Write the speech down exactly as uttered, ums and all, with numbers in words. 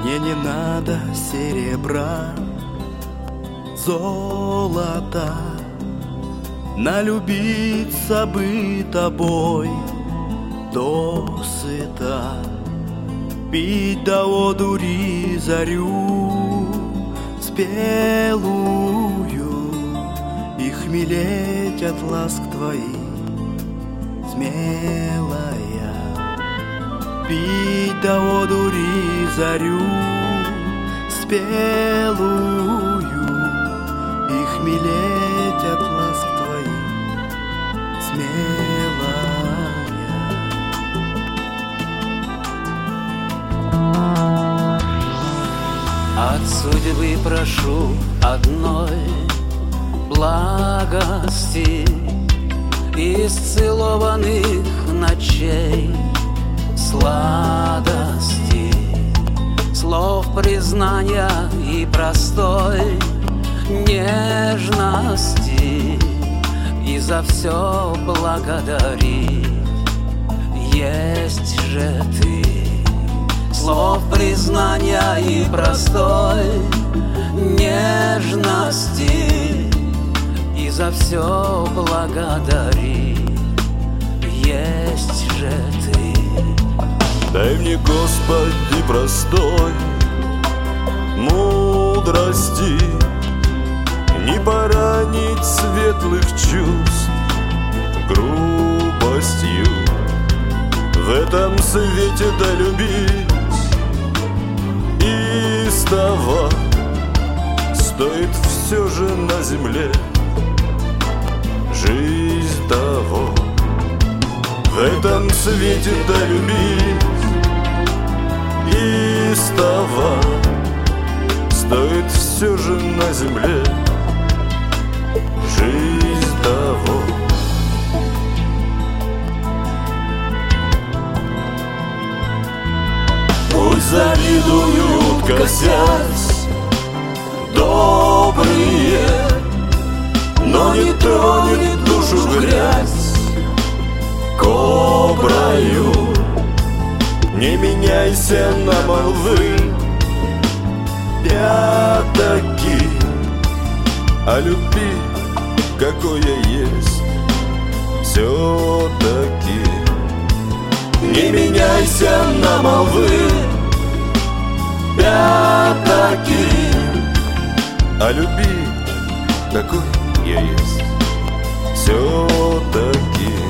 Мне не надо серебра, золота, налюбиться бы тобой досыта, пить до одури зарю спелую и хмелеть от ласк твоих смелая, пить до одури зарю спелую и хмелеть от ласк твоих смелая. От судьбы прошу одной благости, исцелованных ночей сладости, слов признания и простой нежности, и за все благодарить есть же ты. Слов признания и простой нежности, и за все благодарить есть же ты. Дай мне, Господи, простой мудрости, не поранить светлых чувств грубостью, в этом свете долюбить истово стоит все же на земле жизнь того. В этом свете долюбить истово стоит все же на земле жизнь того. Пусть завидуют, косясь, добрые, но не тронет душу в грязь коброю. Не меняйся на молвы пятаки, а люби, какое есть все-таки. Не меняйся на молвы пятаки, а люби, какой я есть все-таки.